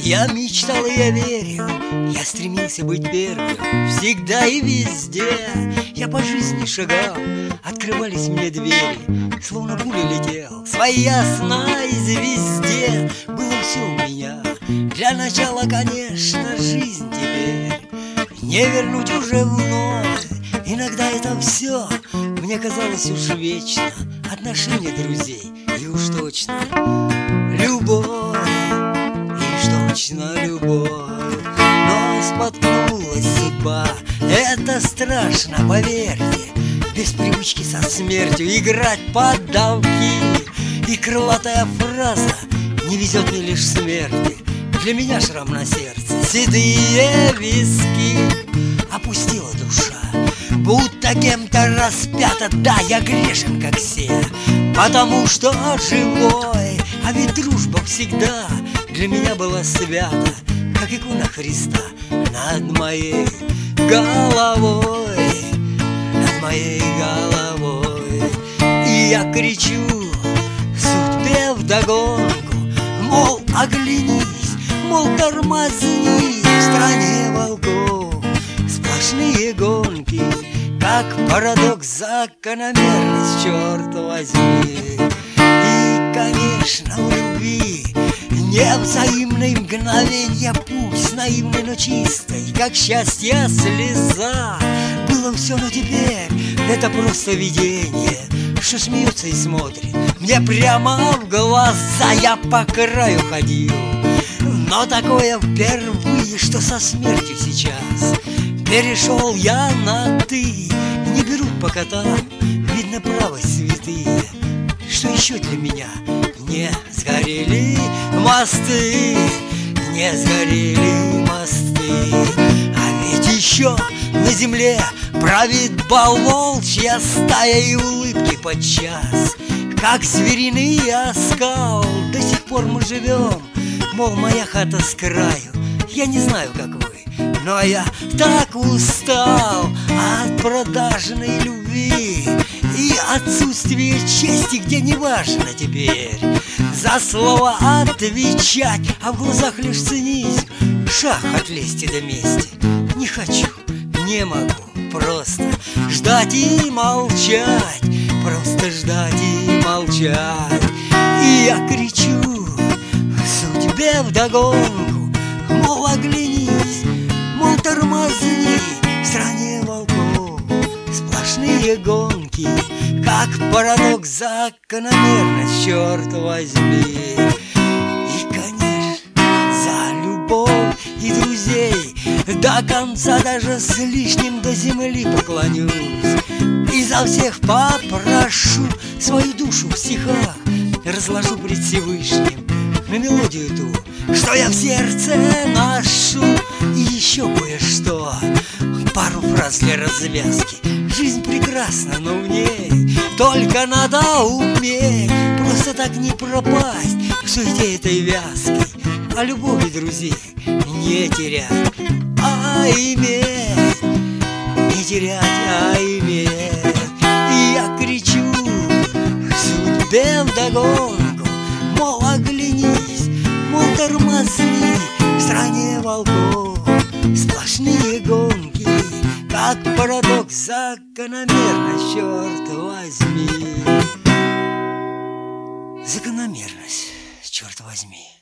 Я мечтал и я верил, я стремился быть первым. Всегда и везде я по жизни шагал, открывались мне двери, словно пуля летел. Своя ясной звезде было все у меня. Для начала, конечно, жизнь теперь не вернуть уже вновь. Иногда это все мне казалось уж вечно. Отношения друзей и уж точно любовь, и уж точно любовь. Но споткнулась судьба, это страшно, поверьте. Без привычки со смертью играть под давки. И крылатая фраза «не везет мне лишь смерти» для меня шрам на сердце, седые виски. Опустила душа, будто кем-то распята. Да, я грешен, как все, потому что живой. А ведь дружба всегда для меня была свята, как икона Христа над моей головой, над моей головой. И я кричу судьбе вдогонку, мол, оглянись, мол, тормозни. В стране волков сплошные гонки, как парадокс, закономерность, черт возьми. И, конечно, в любви невзаимной мгновенья, пусть наивной, но чистой, как счастье слеза. Было все, но теперь это просто видение, что смеется и смотрит мне прямо в глаза. Я по краю ходил, но такое впервые, что со смертью сейчас перешел я на «ты». Не берут по котам, видно, право святые, что еще для меня не сгорели мосты, не сгорели мосты. А ведь еще на земле правит волчья стая, и улыбки подчас, как звериный оскал. До сих пор мы живем, мол, моя хата с краю. Я не знаю, как вы, но я так устал от продажной любви и отсутствия чести, где не важно теперь за слово отвечать, а в глазах лишь цинизм, шаг от лести до мести. Не хочу, не могу, просто ждать и молчать, просто ждать и молчать. И я кричу судьбе вдогонку, мол, оглянись, мол, тормозни. В стране волков сплошные гонки, как парадокс, закономерность, черт возьми. И, конечно, за любовь и друзей до конца, даже с лишним до земли поклонюсь. И за всех попрошу свою душу в стихах, разложу пред Всевышним на мелодию ту, что я в сердце ношу. И еще кое-что, пару фраз для развязки. Жизнь прекрасна, но в ней только надо уметь просто так не пропасть в суете этой вязкой. А любовь и друзей не терять, а иметь. Не терять, а иметь. И я кричу судьбе вдогонку, мол, оглянись, мол, тормозни. В стране волков сплошные гонки, как парадокс, закономерность, черт возьми. Закономерность, черт возьми.